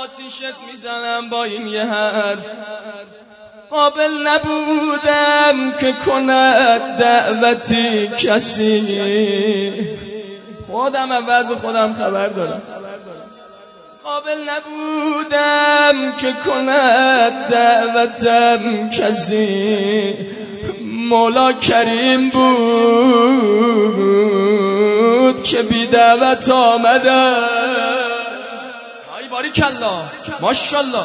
آتیشت میزنم با این یه حرف. قابل نبودم که کند دعوتی کسی، خودم از خودم خبر دارم. قابل نبودم که کند دعوتم کسی، مولا کریم بود که بی دعوت آمدم. ای باریکالله ماشاءالله.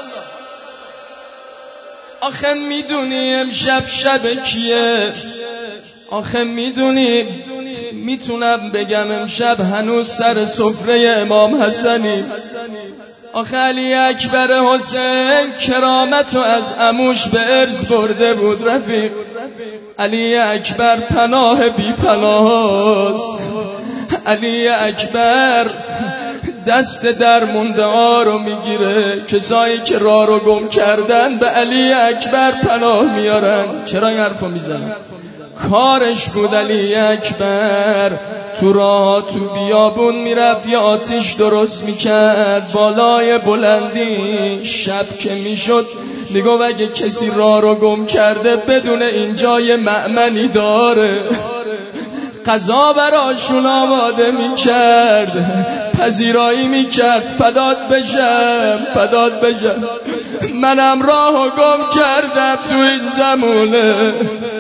آخه میدونی امشب شب کیه؟ آخه میدونی میتونم بگم امشب هنوز سر سفره امام حسنی. آخه علی اکبر حسین کرامتو از عموش به ارث برده بود رفیق. علی اکبر پناه بی پناهاست. علی اکبر دست در مونده ها رو میگیره. کسایی که راه رو گم کردن به علی اکبر پناه میارن. چرا این حرفو میزنن؟ کارش بود علی اکبر تو راه تو بیابون میرفت یه آتیش درست میکرد بالای بلندی. شب که میشد میگو اگه کسی راه رو گم کرده بدون اینجا یه مأمنی داره، غذا براشون آماده میکرد، پذیرایی میکرد. فدات بشم منم راهو گم کردم تو این زمونه،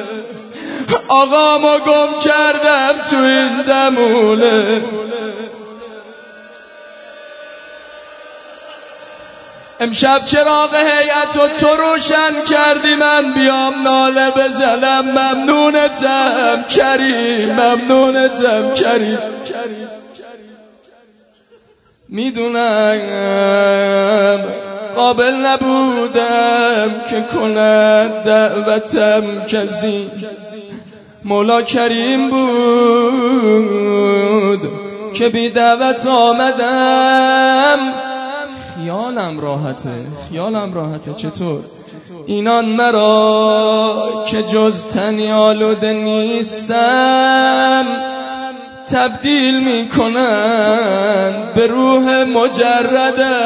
آقامو گم کردم تو این زمونه. امشب چراغ هیئتو تو روشن کردی من بیام ناله بزنم. ممنونتم کریم، ممنونتم کریم. میدونم قابل نبودم که کند دعوتم کسی، مولا کریم بود که بی دعوت آمدم. خیالم راحته. چطور؟ اینان مرا که جز تنی آلوده نیستم تبدیل میکنن به روح مجرده.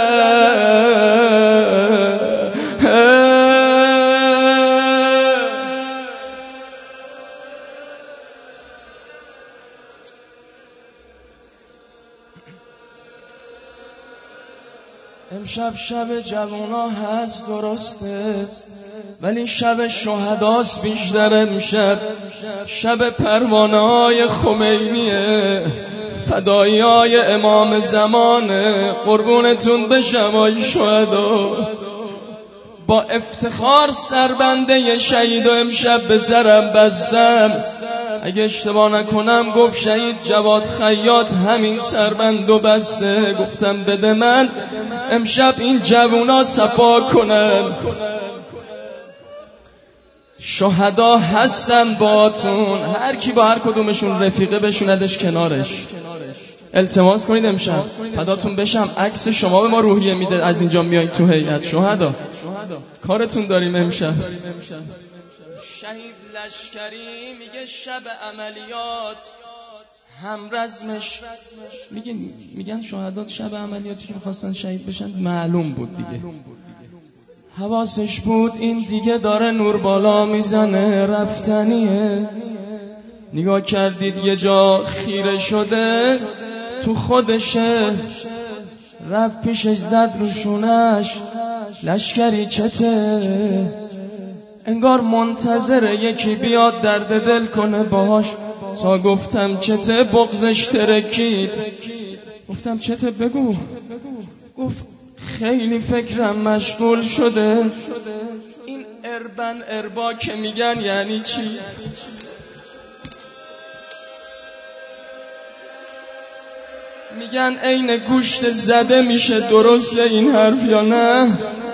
امشب شب جوانا هست درسته، ولی شب شهداست بیشتر. امشب شب پروانه‌های خمینیه، فدایی‌های امام زمانه. قربونتون بشم آی شهدا. با افتخار سربنده شهید و امشب به سرم بستم. اگه اشتباه نکنم گفت شهید جواد خیاط همین سربندو بسته. گفتم بده من امشب این جوونا صفا کنن. شهدا هستن باتون، هر کی با هر کدومشون رفیقه بشوندش کنارش. التماس کنید امشب فداتون بشم عکس شما به ما روحیه میده از اینجا میایین تو هیئت. شهدا کارتون داریم امشب. شهید لشکری میگه شب عملیات همرزمش میگن شهدات شب عملیاتی که میخواستن شهید بشن معلوم بود دیگه، حواسش بود این دیگه داره نور بالا میزنه رفتنیه. نگاه کردید یه جا خیره شده تو خودشه، رفت پیشش زد روشونش لشکری چته، انگار منتظره یکی بیاد درد دل کنه باهاش. تا گفتم چته بغزش ترکید. گفتم چته بگو. گفت خیلی فکرم مشغول شده. این اربا که میگن یعنی چی؟ میگن عین گوشت زده میشه. درسته این حرف یا نه؟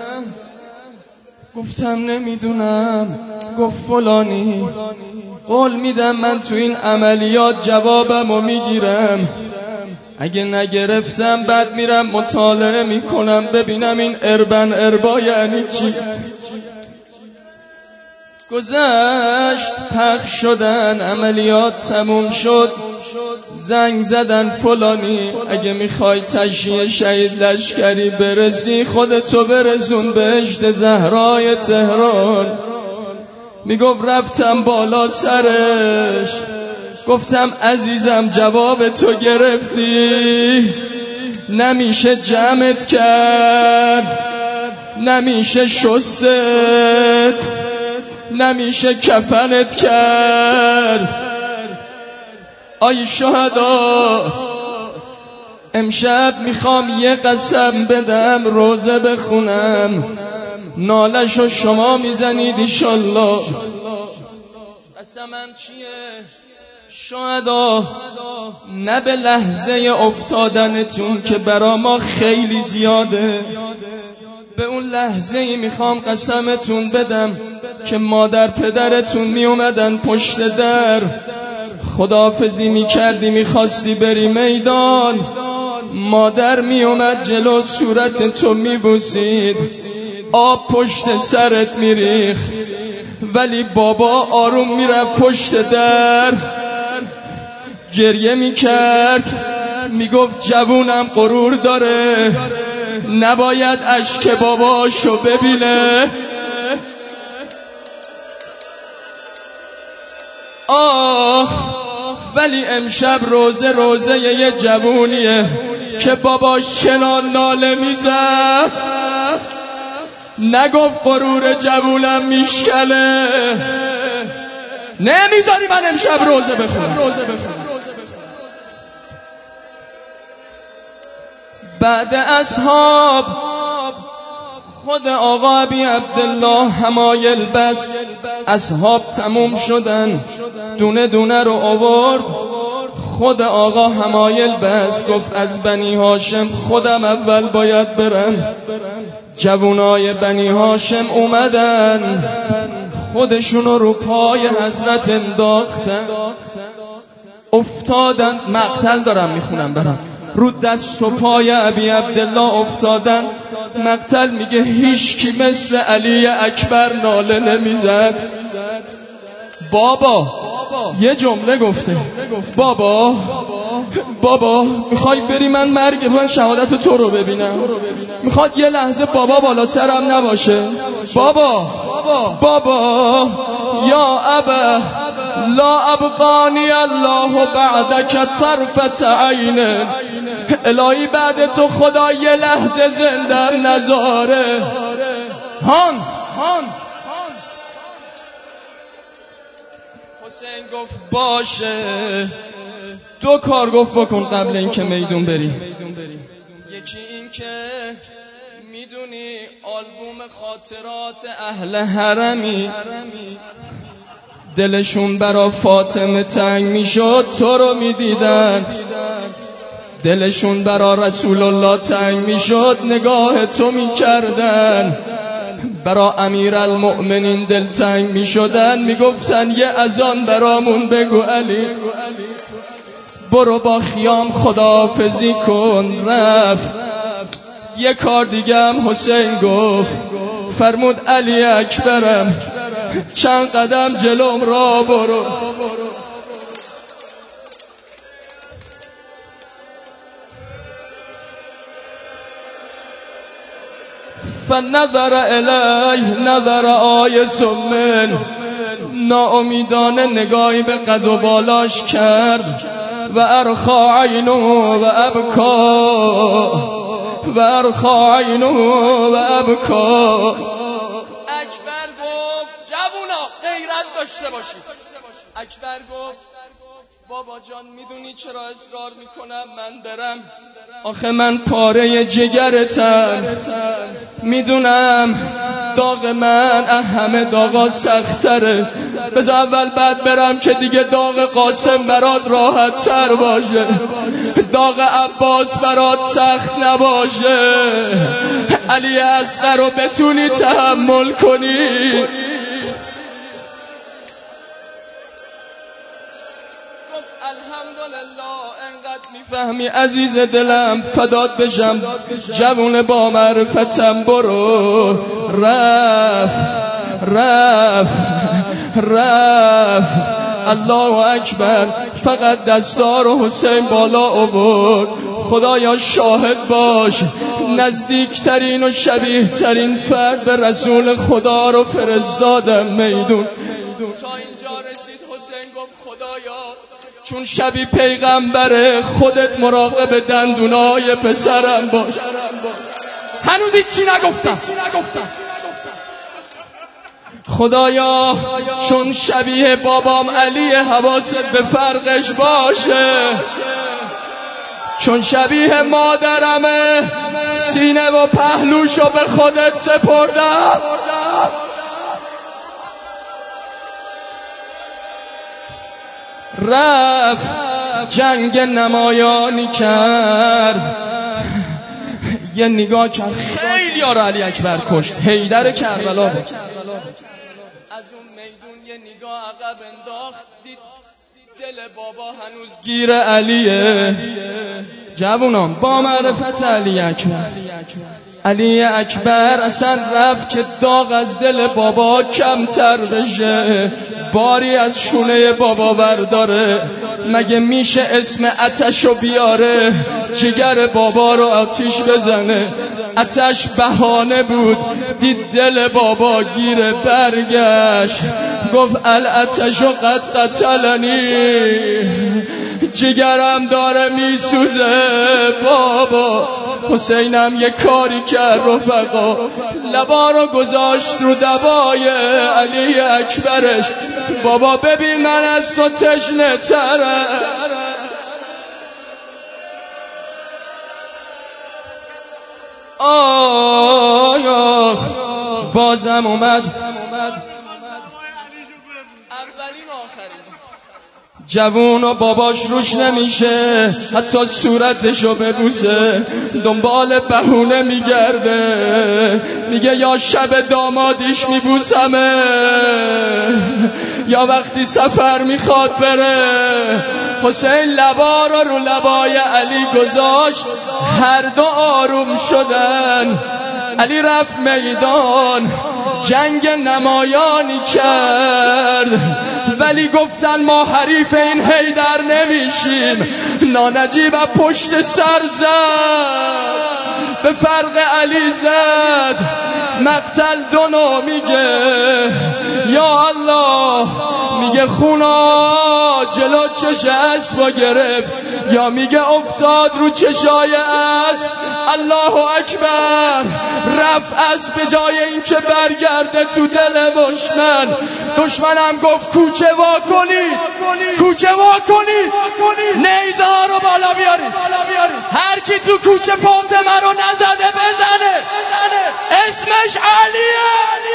گفتم نمیدونم. گفت فلانی قول میدم من تو این عملیات جوابمو میگیرم، اگه نگرفتم بعد میرم مطالعه میکنم ببینم این اربا یعنی چی. گذشت پخش شدن عملیات تموم شد. زنگ زدن فلانی اگه میخوای تشییع شهید لشکری برسی خودتو برسون بهشت زهرای تهران. میگفت رفتم بالا سرش، گفتم عزیزم جواب تو گرفتی، نمیشه جمعت کرد، نمیشه شستت، نمیشه کفنت کرد. آی شهدا امشب میخوام یه قسم بدم روزه بخونم، نالشو شما میزنید ایشالله. قسمم چیه؟ شهدا نه به لحظه افتادنتون که برا ما خیلی زیاده، به اون لحظه میخوام قسمتون بدم که مادر پدرتون میومدن پشت در، خداحافظی میکردی میخواستی بری میدان، مادر میومد جلو صورت تو میبوسید، آب پشت سرت میریخ، ولی بابا آروم میرفت پشت در گریه میکرد، میگفت جوونم غرور داره نباید اشک باباشو ببینه. آخ ولی امشب روزه یه جوونیه که باباش چنان ناله میزد، نگفت غرور جوونم میشکله. نمیذاری من امشب روزه بخونم. بعد اصحاب خود آقا ابی عبدالله حمایل بس، اصحاب تموم شدن، دونه دونه رو آورد. خود آقا حمایل بس گفت از بنی هاشم خودم اول باید برم. جوانای بنی هاشم اومدن، خودشونو رو پای حضرت انداختن، افتادن. مقتل دارم میخونم برم. رو دست و پای ابی عبدالله افتادن. مقتل میگه هیچ کی مثل علی اکبر ناله نمیزد. بابا یه جمله گفته، بابا میخوای بری من شهادت تو رو ببینم، میخواد یه لحظه بابا بالا سرم نباشه. بابا یا ابا لا ابقانی الله بعدک طرفت عین، الهی بعد تو خدا یه لحظه زنده نذاره. هان حسین گفت باشه. دو کار گفت بکن قبل اینکه میدون بری. یکی این که میدونی آلبوم خاطرات اهل حرمی دلشون برا فاطمه تنگ میشد تو رو میدیدن، دلشون برا رسول الله تنگ میشد نگاه تو میکردن، برا امیرالمؤمنین دلتنگ میشدن میگفتن یه اذان برامون بگو علی. برو با خیام خداحافظی کن. رفت. یه کار دیگه هم حسین گفت، فرمود علی اکبرم چند قدم جلوم را برو. فنظر الیه نظر آیس من، ناامیدانه نگاهی به قد و بالاش کرد. و ارخا عینه و ابکا، و ارخا عینه و ابکا. اکبر گفت جوونا غیرت داشته باشید. اکبر گفت بابا جان میدونی چرا اصرار میکنم من برم؟ آخه من پاره جگرتم، میدونم داغ من همه داغا سختره، بذار اول بعد برم که دیگه داغ قاسم برات راحت تر باشه، داغ عباس برات سخت نباشه، علی اصغر رو بتونی تحمل کنی. الحمدلله انقدر میفهمی عزیز دلم فدات بشم، جوون با معرفتم. برو. رفت الله اکبر. فقط دستار حسین بالا آورد. خدایا شاهد باش، نزدیکترین و شبیه ترین فرد به رسول خدا رو فرستادم میدون. تا اینجا رسید حسین گفت خدایا چون شبیه پیغمبره خودت مراقب دندونای پسرم باش. هنوز هیچی نگفتم. خدایا چون شبیه بابام علی حواست به فرقش باشه، چون شبیه مادرمه سینه و پهلوشو به خودت سپردم. رفت جنگ نمایانی کرد، یه نگاه کرد خیلی ها رو علی اکبر کشت. حیدر کربلا بود. از اون میدون یه نگاه عقب انداخت، دید دل بابا هنوز گیر علیه. جوونان با معرفت علی اکبر اصلا رفت که داغ از دل بابا کمتر بشه، باری از شونه بابا برداره. مگه میشه اسم آتشو بیاره جگر بابا رو آتیش بزنه؟ آتش بهانه بود، دید دل بابا گیره، برگشت گفت الآتشو قد قتلنی، جگرم داره میسوزه بابا. حسینم یه کاری کرد رفقا، لبا رو گذاشت رو دبای علی اکبرش. بابا ببین من از تو تشنه ترم. آه بازم اومد اولین آخرین. جوون و باباش روش نمیشه حتی صورتشو ببوسه، دنبال بهونه میگرده، میگه یا شب دامادیش میبوسمه یا وقتی سفر میخواد بره. حسین لبا رو لبای علی گذاشت، هر دو آروم شدن. علی رفت میدان، جنگ نمایانی کرد، ولی گفتن ما حریف این حیدر نمیشیم. نانجیب پشت سر زد، به فرق علی زد. مقتل دونو میگه یا الله، میگه خونا جلو چش اسبا گرفت، یا میگه افتاد رو چشای اسب. الله اکبر. رفت اسب به جای این که برگرده تو دل دشمنم گفت کوچه وا کنی، نیزه ها رو بالا بیاری، هر کی تو کوچه فاطمه رو نزده بزنه، اسمش علیه.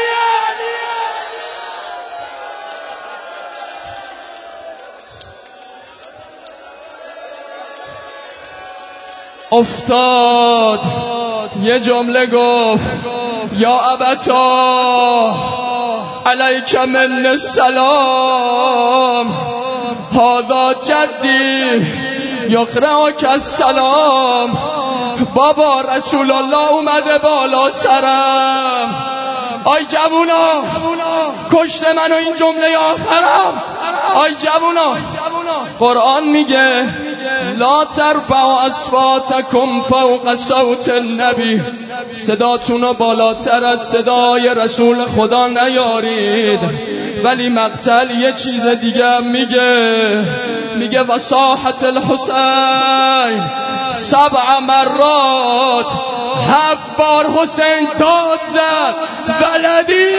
افتاد یه جمله گفت یا ابتا علیک من السلام، هذا جدی یقرأک السلام. بابا رسول الله اومده بالا سرم. آی جوونا کشت منو این جمله آخرم. آی جوونا قرآن میگه لا ترفعوا اصواتکم فوق صوت النبی، صداتونو بالاتر از صدای رسول خدا نیارید. ولی مقتل یه چیز دیگه میگه وصاحت الحسین 7 مرات، 7 بار حسین داد زد ولدی.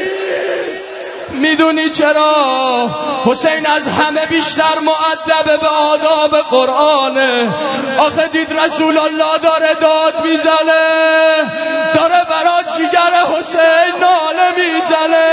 میدونی چرا؟ حسین از همه بیشتر مؤدب به آداب قرآنه. آخه دید رسول الله داره داد میزنه، داره برای جیگر حسین ناله میزنه.